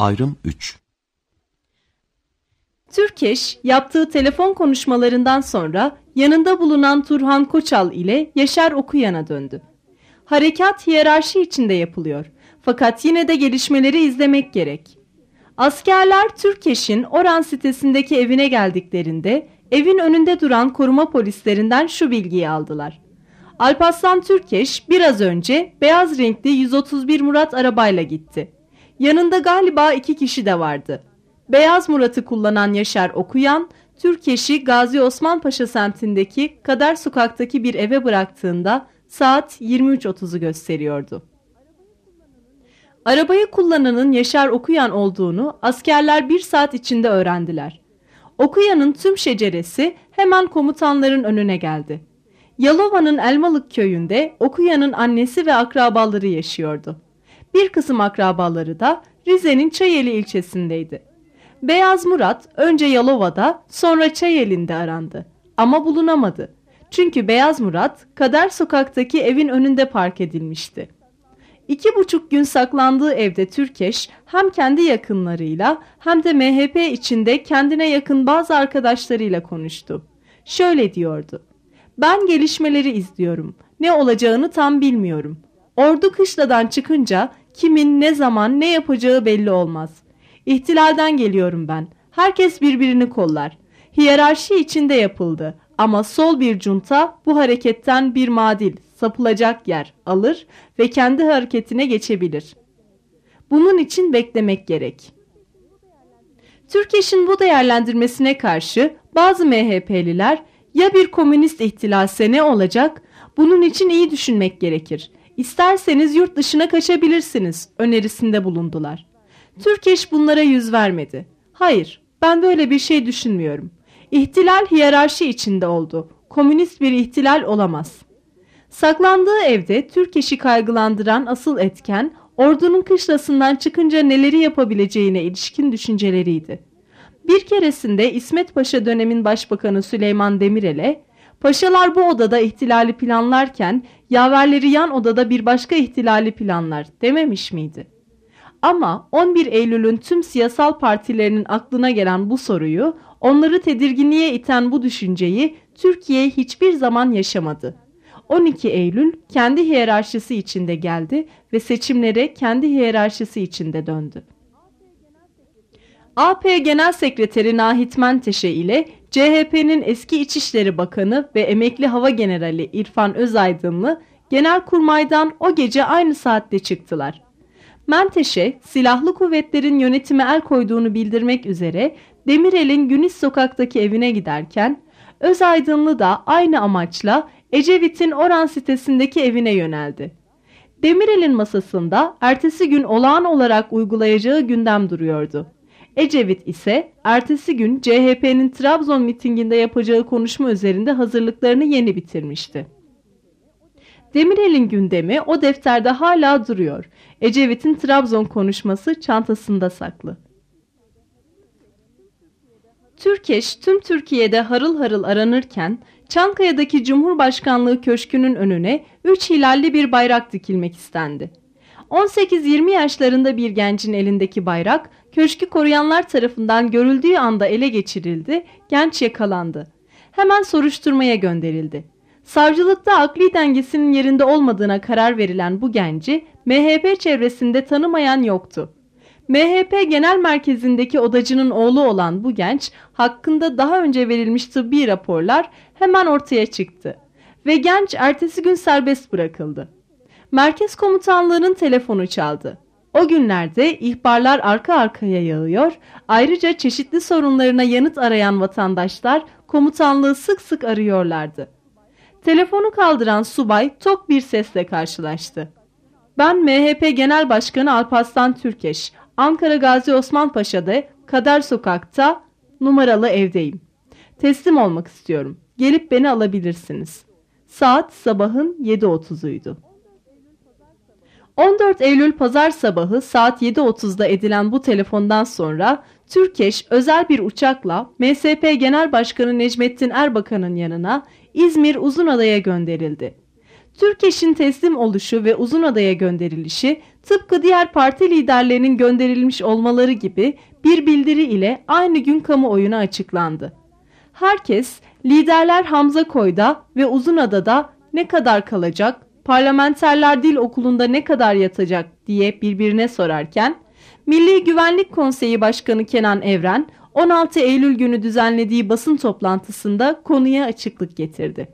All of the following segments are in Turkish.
Ayrım 3. Türkeş yaptığı telefon konuşmalarından sonra yanında bulunan Turhan Koçal ile Yaşar Okuyan'a döndü. Harekat hiyerarşi içinde yapılıyor. Fakat yine de gelişmeleri izlemek gerek. Askerler Türkeş'in Oran sitesindeki evine geldiklerinde evin önünde duran koruma polislerinden şu bilgiyi aldılar. Alparslan Türkeş biraz önce beyaz renkli 131 Murat arabayla gitti. Yanında galiba 2 kişi de vardı. Beyaz Murat'ı kullanan Yaşar Okuyan, Türkeş'i Gazi Osman Paşa semtindeki Kader Sokak'taki bir eve bıraktığında saat 23.30'u gösteriyordu. Arabayı kullananın Yaşar Okuyan olduğunu askerler 1 saat içinde öğrendiler. Okuyan'ın tüm şeceresi hemen komutanların önüne geldi. Yalova'nın Elmalık köyünde Okuyan'ın annesi ve akrabaları yaşıyordu. Bir kısım akrabaları da Rize'nin Çayeli ilçesindeydi. Beyaz Murat önce Yalova'da sonra Çayeli'nde arandı ama bulunamadı. Çünkü Beyaz Murat Kader Sokak'taki evin önünde park edilmişti. 2,5 gün saklandığı evde Türkeş hem kendi yakınlarıyla hem de MHP içinde kendine yakın bazı arkadaşlarıyla konuştu. Şöyle diyordu: "Ben gelişmeleri izliyorum. Ne olacağını tam bilmiyorum. Ordu kışladan çıkınca kimin ne zaman ne yapacağı belli olmaz. İhtilalden geliyorum ben. Herkes birbirini kollar. Hiyerarşi içinde yapıldı. Ama sol bir junta bu hareketten bir madil, sapılacak yer alır ve kendi hareketine geçebilir. Bunun için beklemek gerek." Türkeş'in bu değerlendirmesine karşı bazı MHP'liler "Ya bir komünist ihtilalse ne olacak? Bunun için iyi düşünmek gerekir. İsterseniz yurt dışına kaçabilirsiniz" önerisinde bulundular. Türkeş bunlara yüz vermedi. "Hayır, ben böyle bir şey düşünmüyorum. İhtilal hiyerarşi içinde oldu. Komünist bir ihtilal olamaz." Saklandığı evde Türkeş'i kaygılandıran asıl etken ordunun kışlasından çıkınca neleri yapabileceğine ilişkin düşünceleriydi. Bir keresinde İsmet Paşa dönemin başbakanı Süleyman Demirel'e "Paşalar bu odada ihtilali planlarken yaverleri yan odada bir başka ihtilali planlar" dememiş miydi? Ama 11 Eylül'ün tüm siyasal partilerinin aklına gelen bu soruyu, onları tedirginliğe iten bu düşünceyi Türkiye hiçbir zaman yaşamadı. 12 Eylül kendi hiyerarşisi içinde geldi ve seçimlere kendi hiyerarşisi içinde döndü. AP Genel Sekreteri Nahit Menteşe ile CHP'nin eski İçişleri Bakanı ve emekli Hava Generali İrfan Özaydınlı Genelkurmay'dan o gece aynı saatte çıktılar. Menteşe, silahlı kuvvetlerin yönetime el koyduğunu bildirmek üzere Demirel'in Güniş Sokak'taki evine giderken, Özaydınlı da aynı amaçla Ecevit'in Oran sitesindeki evine yöneldi. Demirel'in masasında ertesi gün olağan olarak uygulayacağı gündem duruyordu. Ecevit ise ertesi gün CHP'nin Trabzon mitinginde yapacağı konuşma üzerinde hazırlıklarını yeni bitirmişti. Demirel'in gündemi o defterde hala duruyor. Ecevit'in Trabzon konuşması çantasında saklı. Türkeş tüm Türkiye'de harıl harıl aranırken Çankaya'daki Cumhurbaşkanlığı Köşkü'nün önüne 3 hilalli bir bayrak dikilmek istendi. 18-20 yaşlarında bir gencin elindeki bayrak köşkü koruyanlar tarafından görüldüğü anda ele geçirildi, genç yakalandı. Hemen soruşturmaya gönderildi. Savcılıkta akli dengesinin yerinde olmadığına karar verilen bu genci MHP çevresinde tanımayan yoktu. MHP Genel Merkezi'ndeki odacının oğlu olan bu genç hakkında daha önce verilmiş tıbbi raporlar hemen ortaya çıktı ve genç ertesi gün serbest bırakıldı. Merkez Komutanlığı'nın telefonu çaldı. O günlerde ihbarlar arka arkaya yağıyor, ayrıca çeşitli sorunlarına yanıt arayan vatandaşlar komutanlığı sık sık arıyorlardı. Telefonu kaldıran subay tok bir sesle karşılaştı. "Ben MHP Genel Başkanı Alparslan Türkeş, Ankara Gazi Osman Paşa'da Kader Sokak'ta numaralı evdeyim. Teslim olmak istiyorum. Gelip beni alabilirsiniz." Saat sabahın 7.30'uydu. 14 Eylül Pazar sabahı saat 7.30'da edilen bu telefondan sonra Türkeş özel bir uçakla MSP Genel Başkanı Necmettin Erbakan'ın yanına İzmir Uzunada'ya gönderildi. Türkeş'in teslim oluşu ve Uzunada'ya gönderilişi tıpkı diğer parti liderlerinin gönderilmiş olmaları gibi bir bildiri ile aynı gün kamuoyuna açıklandı. Herkes liderler Hamzakoy'da ve Uzunada'da ne kadar kalacak, parlamenterler dil okulunda ne kadar yatacak diye birbirine sorarken, Milli Güvenlik Konseyi Başkanı Kenan Evren 16 Eylül günü düzenlediği basın toplantısında konuya açıklık getirdi.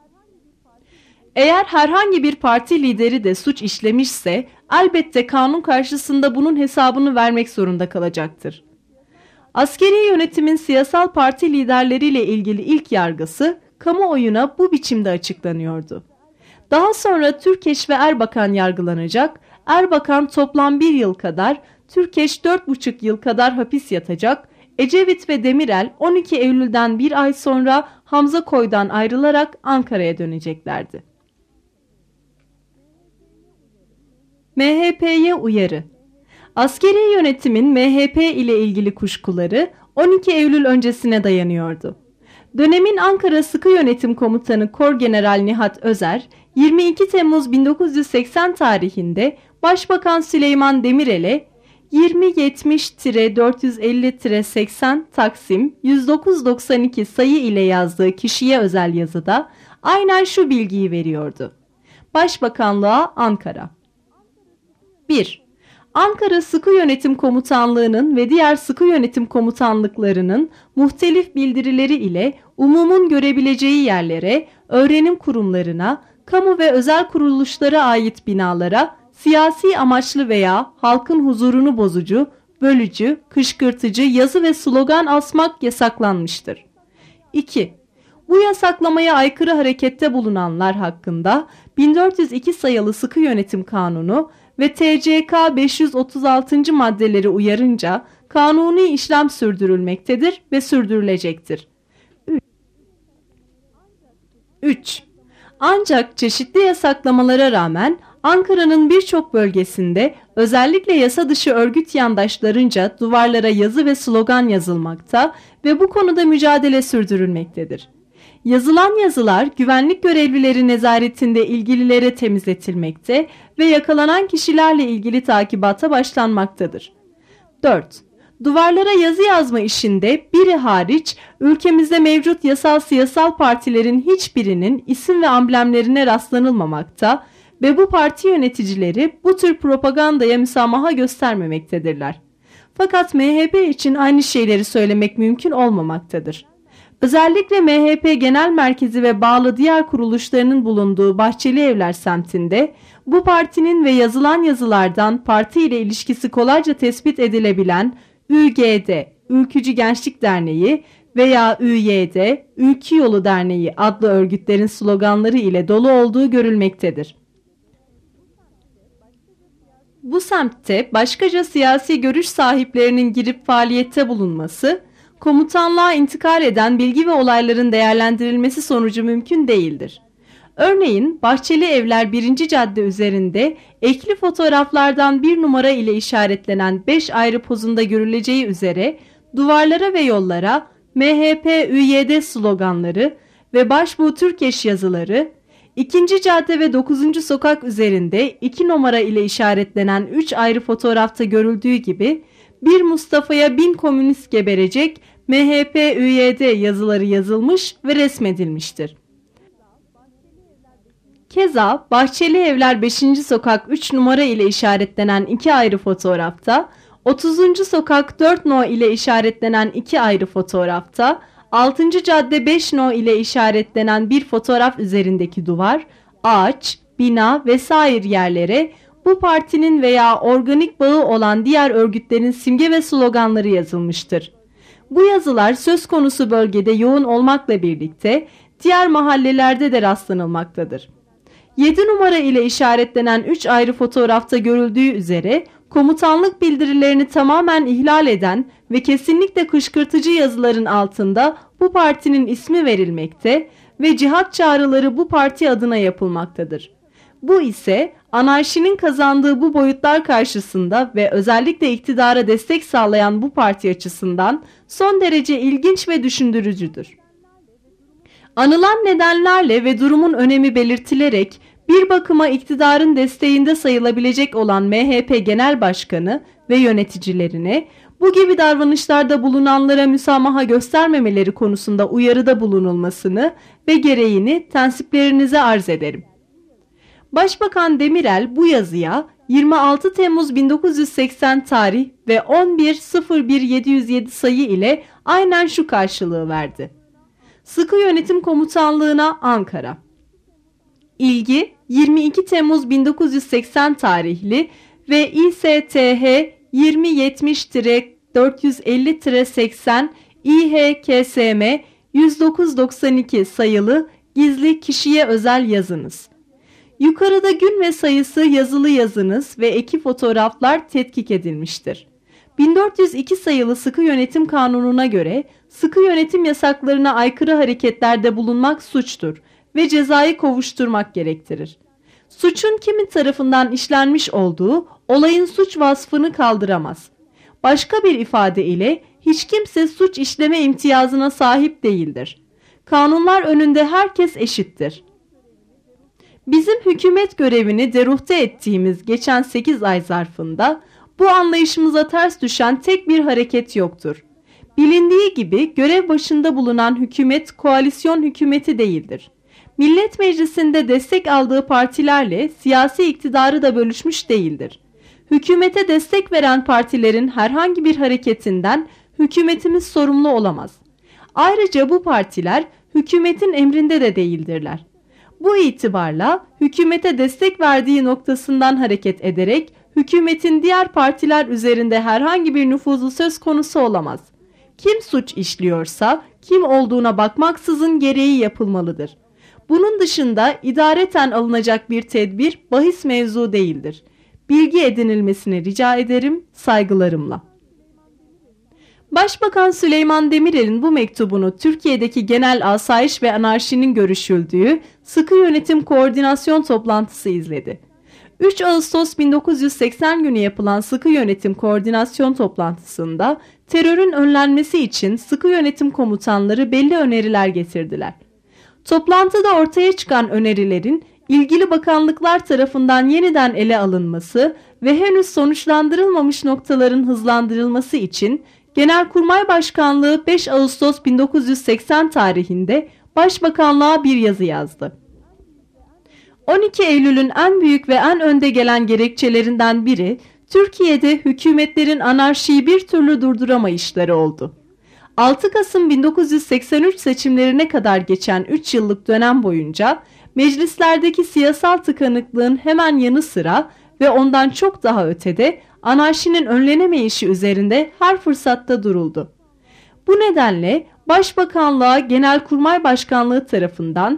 Eğer herhangi bir parti lideri de suç işlemişse elbette kanun karşısında bunun hesabını vermek zorunda kalacaktır. Askeri yönetimin siyasal parti liderleriyle ilgili ilk yargısı kamuoyuna bu biçimde açıklanıyordu. Daha sonra Türkeş ve Erbakan yargılanacak, Erbakan toplam 1 yıl kadar, Türkeş 4,5 yıl kadar hapis yatacak, Ecevit ve Demirel 12 Eylül'den bir ay sonra Hamzakoy'dan ayrılarak Ankara'ya döneceklerdi. MHP'ye uyarı. Askeri yönetimin MHP ile ilgili kuşkuları 12 Eylül öncesine dayanıyordu. Dönemin Ankara Sıkı Yönetim Komutanı Korgeneral Nihat Özer, 22 Temmuz 1980 tarihinde Başbakan Süleyman Demirel'e 2070-450-80 Taksim 10992 sayı ile yazdığı kişiye özel yazıda aynen şu bilgiyi veriyordu. Başbakanlığa Ankara. 1. Ankara Sıkı Yönetim Komutanlığı'nın ve diğer sıkı yönetim komutanlıklarının muhtelif bildirileri ile umumun görebileceği yerlere, öğrenim kurumlarına, kamu ve özel kuruluşlara ait binalara siyasi amaçlı veya halkın huzurunu bozucu, bölücü, kışkırtıcı yazı ve slogan asmak yasaklanmıştır. 2. Bu yasaklamaya aykırı harekette bulunanlar hakkında 1402 sayılı Sıkı Yönetim Kanunu ve TCK 536. maddeleri uyarınca kanuni işlem sürdürülmektedir ve sürdürülecektir. 3. Ancak çeşitli yasaklamalara rağmen Ankara'nın birçok bölgesinde özellikle yasa dışı örgüt yandaşlarınca duvarlara yazı ve slogan yazılmakta ve bu konuda mücadele sürdürülmektedir. Yazılan yazılar güvenlik görevlileri nezaretinde ilgililere temizletilmekte ve yakalanan kişilerle ilgili takibata başlanmaktadır. 4. Duvarlara yazı yazma işinde biri hariç ülkemizde mevcut yasal siyasal partilerin hiçbirinin isim ve amblemlerine rastlanılmamakta ve bu parti yöneticileri bu tür propagandaya müsamaha göstermemektedirler. Fakat MHP için aynı şeyleri söylemek mümkün olmamaktadır. Özellikle MHP Genel Merkezi ve bağlı diğer kuruluşlarının bulunduğu Bahçelievler semtinde bu partinin ve yazılan yazılardan parti ile ilişkisi kolayca tespit edilebilen ÜGD, Ülkücü Gençlik Derneği veya ÜYD, Ülkü Yolu Derneği adlı örgütlerin sloganları ile dolu olduğu görülmektedir. Bu semtte başkaca siyasi görüş sahiplerinin girip faaliyette bulunması, komutanlığa intikal eden bilgi ve olayların değerlendirilmesi sonucu mümkün değildir. Örneğin Bahçelievler 1. Cadde üzerinde ekli fotoğraflardan 1 numara ile işaretlenen 5 ayrı pozunda görüleceği üzere duvarlara ve yollara MHP ÜYD sloganları ve Başbuğ Türkeş yazıları, 2. Cadde ve 9. Sokak üzerinde 2 numara ile işaretlenen 3 ayrı fotoğrafta görüldüğü gibi bir Mustafa'ya 1000 komünist geberecek MHP ÜYD yazıları yazılmış ve resmedilmiştir. Keza Bahçelievler 5. Sokak 3 numara ile işaretlenen 2 ayrı fotoğrafta, 30. Sokak 4 no ile işaretlenen 2 ayrı fotoğrafta, 6. Cadde 5 no ile işaretlenen bir fotoğraf üzerindeki duvar, ağaç, bina vesaire yerlere bu partinin veya organik bağı olan diğer örgütlerin simge ve sloganları yazılmıştır. Bu yazılar söz konusu bölgede yoğun olmakla birlikte diğer mahallelerde de rastlanılmaktadır. 7 numara ile işaretlenen 3 ayrı fotoğrafta görüldüğü üzere komutanlık bildirilerini tamamen ihlal eden ve kesinlikle kışkırtıcı yazıların altında bu partinin ismi verilmekte ve cihat çağrıları bu parti adına yapılmaktadır. Bu ise anarşinin kazandığı bu boyutlar karşısında ve özellikle iktidara destek sağlayan bu parti açısından son derece ilginç ve düşündürücüdür. Anılan nedenlerle ve durumun önemi belirtilerek Bir bakıma iktidarın desteğinde sayılabilecek olan MHP Genel Başkanı ve yöneticilerine bu gibi davranışlarda bulunanlara müsamaha göstermemeleri konusunda uyarıda bulunulmasını ve gereğini tensiplerinize arz ederim. Başbakan Demirel bu yazıya 26 Temmuz 1980 tarih ve 11.01.707 sayı ile aynen şu karşılığı verdi. Sıkı Yönetim Komutanlığı'na Ankara. İlgi 22 Temmuz 1980 tarihli ve İSTH 2070-450-80 İHKSM 109.92 sayılı gizli kişiye özel yazınız. Yukarıda gün ve sayısı yazılı yazınız ve eki fotoğraflar tetkik edilmiştir. 1402 sayılı Sıkı Yönetim Kanunu'na göre sıkı yönetim yasaklarına aykırı hareketlerde bulunmak suçtur ve cezayı kovuşturmak gerektirir. Suçun kimin tarafından işlenmiş olduğu olayın suç vasfını kaldıramaz. Başka bir ifade ile hiç kimse suç işleme imtiyazına sahip değildir. Kanunlar önünde herkes eşittir. Bizim hükümet görevini deruhte ettiğimiz geçen 8 ay zarfında bu anlayışımıza ters düşen tek bir hareket yoktur. Bilindiği gibi görev başında bulunan hükümet koalisyon hükümeti değildir. Millet Meclisi'nde destek aldığı partilerle siyasi iktidarı da bölüşmüş değildir. Hükümete destek veren partilerin herhangi bir hareketinden hükümetimiz sorumlu olamaz. Ayrıca bu partiler hükümetin emrinde de değildirler. Bu itibarla hükümete destek verdiği noktasından hareket ederek hükümetin diğer partiler üzerinde herhangi bir nüfuzu söz konusu olamaz. Kim suç işliyorsa kim olduğuna bakmaksızın gereği yapılmalıdır. Bunun dışında idareten alınacak bir tedbir bahis mevzu değildir. Bilgi edinilmesini rica ederim saygılarımla. Başbakan Süleyman Demirel'in bu mektubunu Türkiye'deki genel asayiş ve anarşinin görüşüldüğü Sıkı Yönetim Koordinasyon toplantısı izledi. 3 Ağustos 1980 günü yapılan Sıkı Yönetim Koordinasyon toplantısında terörün önlenmesi için Sıkı Yönetim komutanları belli öneriler getirdiler. Toplantıda ortaya çıkan önerilerin ilgili bakanlıklar tarafından yeniden ele alınması ve henüz sonuçlandırılmamış noktaların hızlandırılması için Genelkurmay Başkanlığı 5 Ağustos 1980 tarihinde Başbakanlığa bir yazı yazdı. 12 Eylül'ün en büyük ve en önde gelen gerekçelerinden biri Türkiye'de hükümetlerin anarşiyi bir türlü durduramayışları oldu. 6 Kasım 1983 seçimlerine kadar geçen 3 yıllık dönem boyunca meclislerdeki siyasal tıkanıklığın hemen yanı sıra ve ondan çok daha ötede anarşinin önlenemeyişi üzerinde her fırsatta duruldu. Bu nedenle Başbakanlığa Genelkurmay Başkanlığı tarafından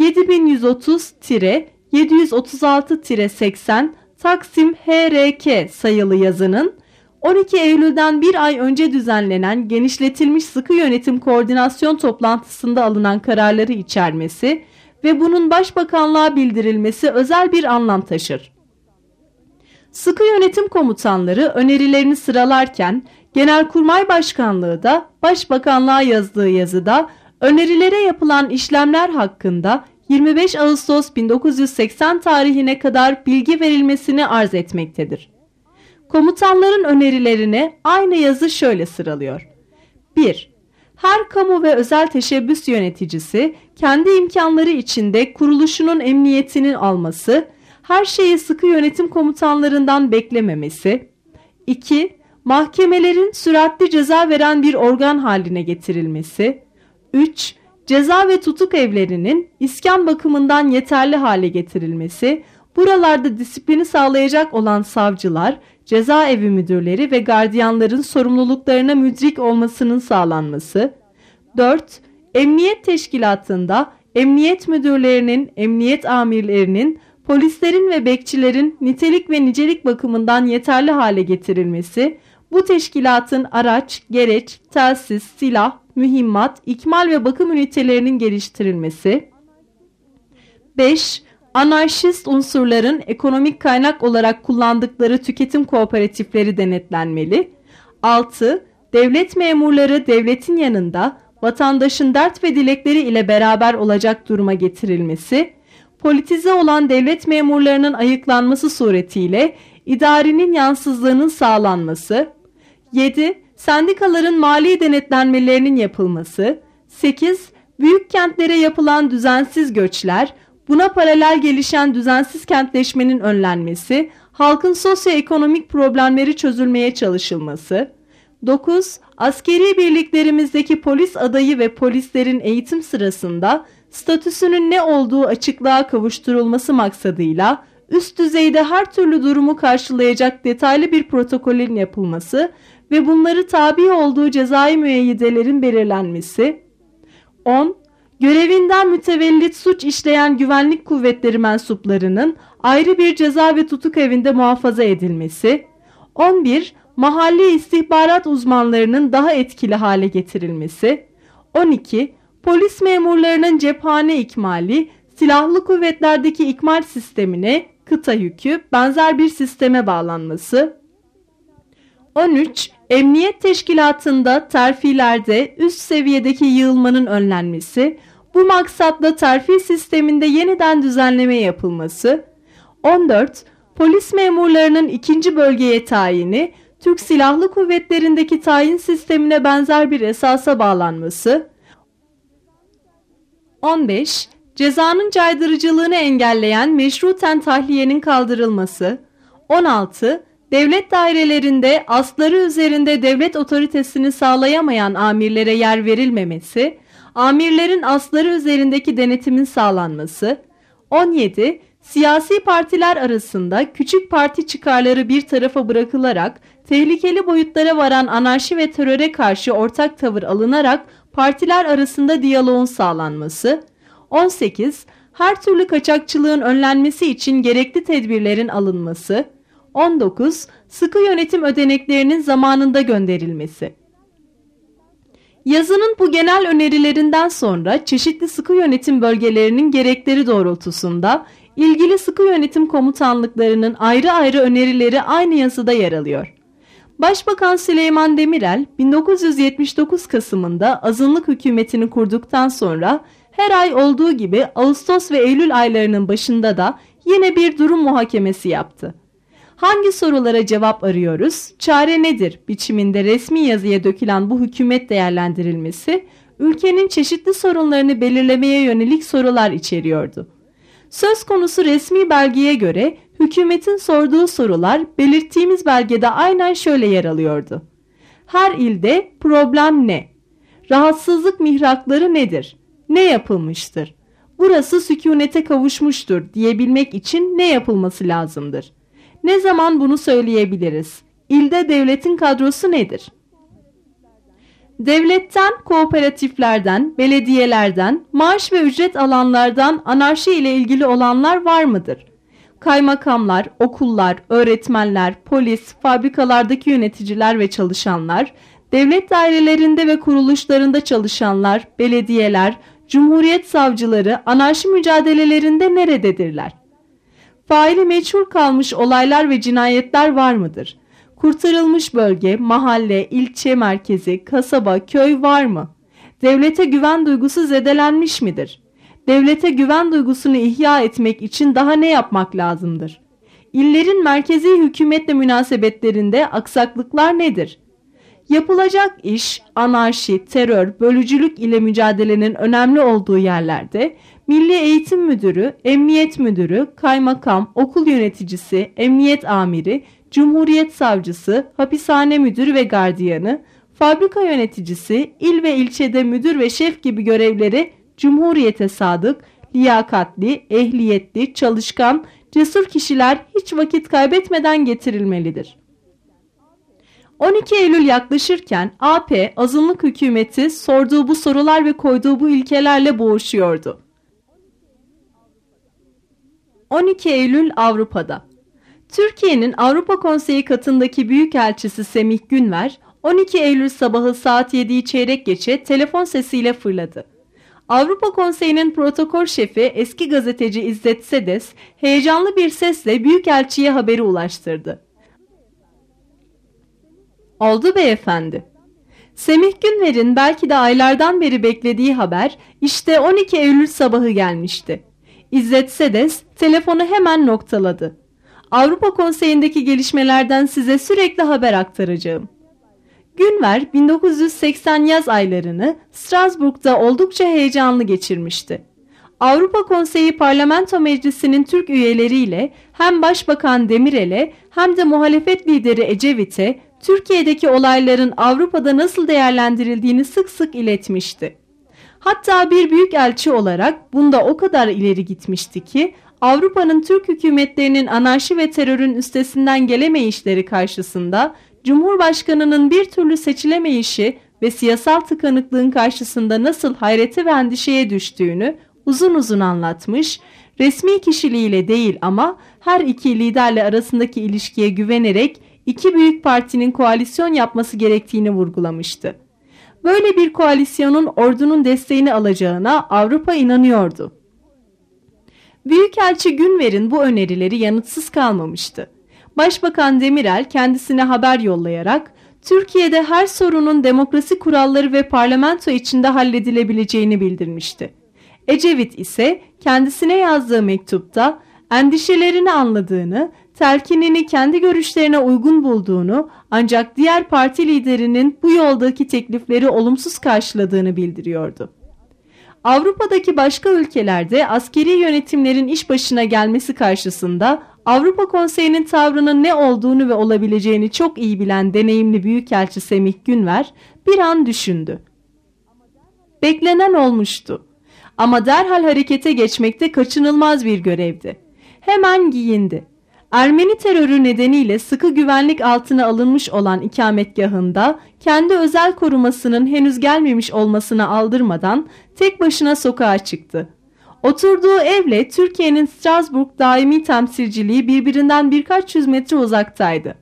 7130-736-80 Taksim HRK sayılı yazının 12 Eylül'den bir ay önce düzenlenen genişletilmiş Sıkı Yönetim Koordinasyon toplantısında alınan kararları içermesi ve bunun Başbakanlığa bildirilmesi özel bir anlam taşır. Sıkı Yönetim komutanları önerilerini sıralarken Genelkurmay Başkanlığı da Başbakanlığa yazdığı yazıda önerilere yapılan işlemler hakkında 25 Ağustos 1980 tarihine kadar bilgi verilmesini arz etmektedir. Komutanların önerilerini aynı yazı şöyle sıralıyor. 1. Her kamu ve özel teşebbüs yöneticisi kendi imkanları içinde kuruluşunun emniyetini alması, her şeyi sıkı yönetim komutanlarından beklememesi. 2. Mahkemelerin süratli ceza veren bir organ haline getirilmesi. 3. Ceza ve tutuk evlerinin iskan bakımından yeterli hale getirilmesi, buralarda disiplini sağlayacak olan savcılar, cezaevi müdürleri ve gardiyanların sorumluluklarına müdrik olmasının sağlanması. 4. Emniyet teşkilatında emniyet müdürlerinin, emniyet amirlerinin, polislerin ve bekçilerin nitelik ve nicelik bakımından yeterli hale getirilmesi, bu teşkilatın araç, gereç, telsiz, silah, mühimmat, ikmal ve bakım ünitelerinin geliştirilmesi. 5. Anarşist unsurların ekonomik kaynak olarak kullandıkları tüketim kooperatifleri denetlenmeli. 6. Devlet memurları devletin yanında vatandaşın dert ve dilekleri ile beraber olacak duruma getirilmesi. politize olan devlet memurlarının ayıklanması suretiyle idarenin yansızlığının sağlanması. 7. Sendikaların mali denetlenmelerinin yapılması. 8. Büyük kentlere yapılan düzensiz göçler, buna paralel gelişen düzensiz kentleşmenin önlenmesi, halkın sosyoekonomik problemleri çözülmeye çalışılması. 9. Askeri birliklerimizdeki polis adayı ve polislerin eğitim sırasında statüsünün ne olduğu açıklığa kavuşturulması maksadıyla üst düzeyde her türlü durumu karşılayacak detaylı bir protokolün yapılması ve bunları tabi olduğu cezai müeyyidelerin belirlenmesi. 10. Görevinden mütevellit suç işleyen güvenlik kuvvetleri mensuplarının ayrı bir ceza ve tutuk evinde muhafaza edilmesi. 11. Mahalli istihbarat uzmanlarının daha etkili hale getirilmesi. 12. Polis memurlarının cephane ikmali, silahlı kuvvetlerdeki ikmal sistemine, kıta yükü, benzer bir sisteme bağlanması. 13. Emniyet teşkilatında terfilerde üst seviyedeki yığılmanın önlenmesi, bu maksatla terfi sisteminde yeniden düzenleme yapılması. 14. Polis memurlarının ikinci bölgeye tayini, Türk Silahlı Kuvvetleri'ndeki tayin sistemine benzer bir esasa bağlanması. 15. Cezanın caydırıcılığını engelleyen meşruten tahliyenin kaldırılması. 16. Devlet dairelerinde asları üzerinde devlet otoritesini sağlayamayan amirlere yer verilmemesi, amirlerin asları üzerindeki denetimin sağlanması. 17. Siyasi partiler arasında küçük parti çıkarları bir tarafa bırakılarak tehlikeli boyutlara varan anarşi ve teröre karşı ortak tavır alınarak partiler arasında diyaloğun sağlanması. 18. Her türlü kaçakçılığın önlenmesi için gerekli tedbirlerin alınması. 19. Sıkı yönetim ödeneklerinin zamanında gönderilmesi. Yazının bu genel önerilerinden sonra çeşitli sıkı yönetim bölgelerinin gerekleri doğrultusunda ilgili sıkı yönetim komutanlıklarının ayrı ayrı önerileri aynı yazıda yer alıyor. Başbakan Süleyman Demirel 1979 Kasım'ında azınlık hükümetini kurduktan sonra her ay olduğu gibi Ağustos ve Eylül aylarının başında da yine bir durum muhakemesi yaptı. Hangi sorulara cevap arıyoruz, çare nedir biçiminde resmi yazıya dökülen bu hükümet değerlendirilmesi, ülkenin çeşitli sorunlarını belirlemeye yönelik sorular içeriyordu. Söz konusu resmi belgeye göre hükümetin sorduğu sorular belirttiğimiz belgede aynen şöyle yer alıyordu. Her ilde problem ne? Rahatsızlık mihrakları nedir? Ne yapılmıştır? Burası sükunete kavuşmuştur diyebilmek için ne yapılması lazımdır? Ne zaman bunu söyleyebiliriz? İlde devletin kadrosu nedir? Devletten, kooperatiflerden, belediyelerden, maaş ve ücret alanlardan anarşi ile ilgili olanlar var mıdır? Kaymakamlar, okullar, öğretmenler, polis, fabrikalardaki yöneticiler ve çalışanlar, devlet dairelerinde ve kuruluşlarında çalışanlar, belediyeler, cumhuriyet savcıları anarşi mücadelelerinde nerededirler? Faili meçhul kalmış olaylar ve cinayetler var mıdır? Kurtarılmış bölge, mahalle, ilçe merkezi, kasaba, köy var mı? Devlete güven duygusu zedelenmiş midir? Devlete güven duygusunu ihya etmek için daha ne yapmak lazımdır? İllerin merkezi hükümetle münasebetlerinde aksaklıklar nedir? Yapılacak iş, anarşi, terör, bölücülük ile mücadelenin önemli olduğu yerlerde Milli Eğitim Müdürü, Emniyet Müdürü, Kaymakam, okul yöneticisi, emniyet amiri, Cumhuriyet Savcısı, hapishane müdürü ve gardiyanı, fabrika yöneticisi, il ve ilçede müdür ve şef gibi görevleri Cumhuriyete sadık, liyakatli, ehliyetli, çalışkan, cesur kişiler hiç vakit kaybetmeden getirilmelidir. 12 Eylül yaklaşırken AP, azınlık hükümeti sorduğu bu sorular ve koyduğu bu ilkelerle boğuşuyordu. 12 Eylül Avrupa'da. Türkiye'nin Avrupa Konseyi katındaki Büyükelçisi Semih Günver, 12 Eylül sabahı saat 7'yi çeyrek geçe telefon sesiyle fırladı. Avrupa Konseyi'nin protokol şefi eski gazeteci İzzet Sedes, heyecanlı bir sesle Büyükelçiye haberi ulaştırdı. Oldu beyefendi. Semih Günver'in belki de aylardan beri beklediği haber işte 12 Eylül sabahı gelmişti. İzzet Sedes telefonu hemen noktaladı. Avrupa Konseyi'ndeki gelişmelerden size sürekli haber aktaracağım. Günver 1980 yaz aylarını Strasbourg'da oldukça heyecanlı geçirmişti. Avrupa Konseyi Parlamento Meclisi'nin Türk üyeleriyle hem Başbakan Demirel'e hem de muhalefet lideri Ecevit'e Türkiye'deki olayların Avrupa'da nasıl değerlendirildiğini sık sık iletmişti. Hatta bir büyükelçi olarak bunda o kadar ileri gitmişti ki Avrupa'nın Türk hükümetlerinin anarşi ve terörün üstesinden gelemeyişleri karşısında Cumhurbaşkanının bir türlü seçilemeyişi ve siyasal tıkanıklığın karşısında nasıl hayrete ve endişeye düştüğünü uzun uzun anlatmış, resmi kişiliğiyle değil ama her iki liderle arasındaki ilişkiye güvenerek iki büyük partinin koalisyon yapması gerektiğini vurgulamıştı. Böyle bir koalisyonun ordunun desteğini alacağına Avrupa inanıyordu. Büyükelçi Günver'in bu önerileri yanıtsız kalmamıştı. Başbakan Demirel kendisine haber yollayarak Türkiye'de her sorunun demokrasi kuralları ve parlamento içinde halledilebileceğini bildirmişti. Ecevit ise kendisine yazdığı mektupta endişelerini anladığını, telkinini kendi görüşlerine uygun bulduğunu ancak diğer parti liderinin bu yoldaki teklifleri olumsuz karşıladığını bildiriyordu. Avrupa'daki başka ülkelerde askeri yönetimlerin iş başına gelmesi karşısında Avrupa Konseyi'nin tavrının ne olduğunu ve olabileceğini çok iyi bilen deneyimli Büyükelçi Semih Günver bir an düşündü. Beklenen olmuştu. Ama derhal harekete geçmekte kaçınılmaz bir görevdi. Hemen giyindi. Ermeni terörü nedeniyle sıkı güvenlik altına alınmış olan ikametgahında kendi özel korumasının henüz gelmemiş olmasına aldırmadan tek başına sokağa çıktı. Oturduğu evle Türkiye'nin Strasbourg daimi temsilciliği birbirinden birkaç yüz metre uzaktaydı.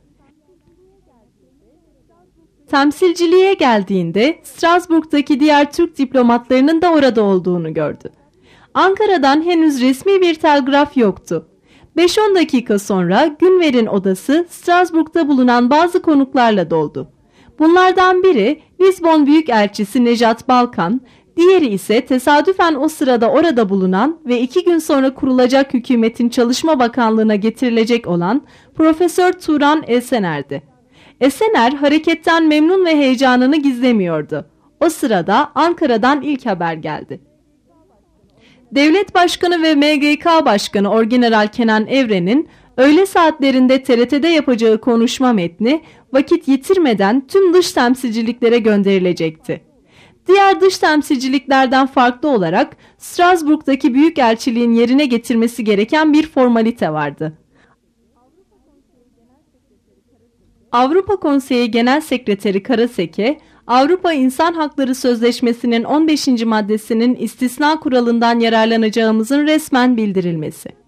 Temsilciliğe geldiğinde Strasbourg'daki diğer Türk diplomatlarının da orada olduğunu gördü. Ankara'dan henüz resmi bir telgraf yoktu. 5-10 dakika sonra Günver'in odası Strasbourg'da bulunan bazı konuklarla doldu. Bunlardan biri Lizbon Büyükelçisi Nejat Balkan, diğeri ise tesadüfen o sırada orada bulunan ve 2 gün sonra kurulacak hükümetin Çalışma Bakanlığı'na getirilecek olan Profesör Turan Esener'di. Esener hareketten memnun ve heyecanını gizlemiyordu. O sırada Ankara'dan ilk haber geldi. Devlet Başkanı ve MGK Başkanı Orgeneral Kenan Evren'in öğle saatlerinde TRT'de yapacağı konuşma metni vakit yitirmeden tüm dış temsilciliklere gönderilecekti. Diğer dış temsilciliklerden farklı olarak Strasbourg'daki büyükelçiliğin yerine getirmesi gereken bir formalite vardı. Avrupa Konseyi Genel Sekreteri Karaseke, Avrupa İnsan Hakları Sözleşmesi'nin 15. maddesinin istisna kuralından yararlanacağımızın resmen bildirilmesi.